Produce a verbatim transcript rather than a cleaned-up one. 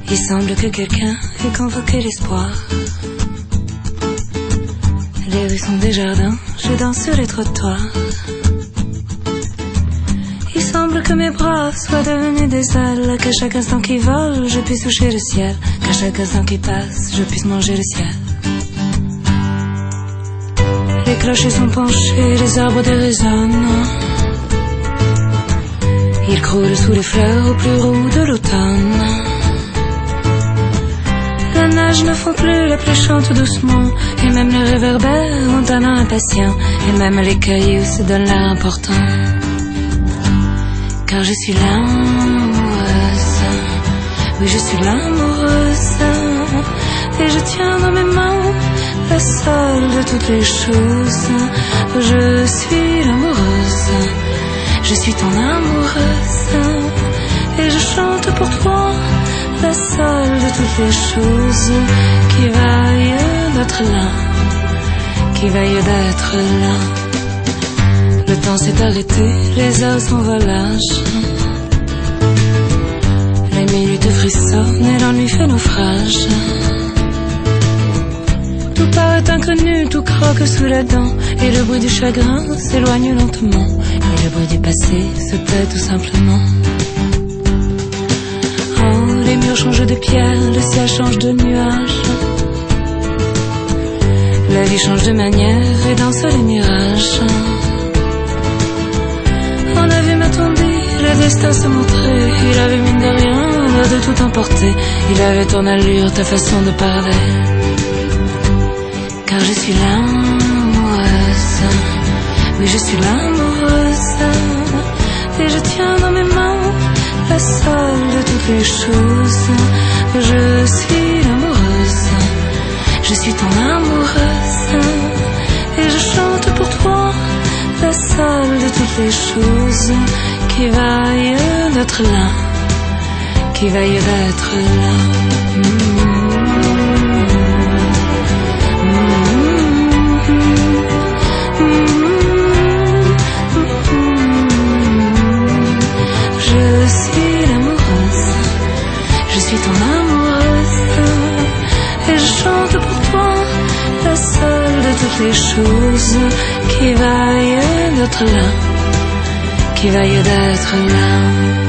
Il semble que quelqu'un ait convoqué l'espoir. Les rues sont des jardins, je danse sur les trottoirs. Il semble que mes bras soient devenus des ailes, qu'à chaque instant qui vole, je puisse toucher le ciel, qu'à chaque instant qui passe, je puisse manger le ciel. Les clochers sont penchés, les arbres déraisonnent. Ils croulent sous les fleurs au plus roux de l'automne. La neige ne fond plus, la pluie chante doucement, et même les réverbères ont un air impatient, et même les cailloux se donnent l'air important. Car je suis l'amoureuse, oui je suis l'amoureuse, et je tiens dans mes mains la seule de toutes les choses. Je suis l'amoureuse, je suis ton amoureuse, et je chante pour toi la seule de toutes les choses qui vaille d'être là, qui vaille d'être là. Le temps s'est arrêté, les heures s'envolagent, les minutes frissonnent et l'ennui fait naufrage. Tout paraît inconnu, tout croque sous la dent, et le bruit du chagrin s'éloigne lentement, et le bruit du passé se tait tout simplement. Oh, les murs changent de pierre, le ciel change de nuage, la vie change de manière et danse les mirages. On a vu m'attendir, le destin se montrer, il avait mine de rien l'air de tout emporter, il avait ton allure, ta façon de parler. Car je suis l'amoureuse, oui je suis l'amoureuse, et je tiens dans mes mains la seule de toutes les choses. Je suis l'amoureuse, je suis ton amoureuse, et je chante pour toi la seule de toutes les choses qui vaille d'être là, qui vaille d'être là. Mmh. Je suis l'amoureuse, je suis ton amoureuse, et je chante pour toi la seule de toutes les choses qui vaille d'être là, qui vaille d'être là.